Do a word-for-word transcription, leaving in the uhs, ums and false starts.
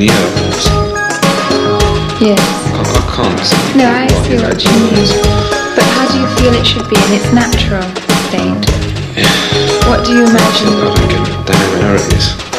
the air, of course. Yes. I, I can't see No, I what see it what you actually mean. is. But how do you feel it should be in its natural state? Yeah. What do you I imagine? don't get it. They never know it is.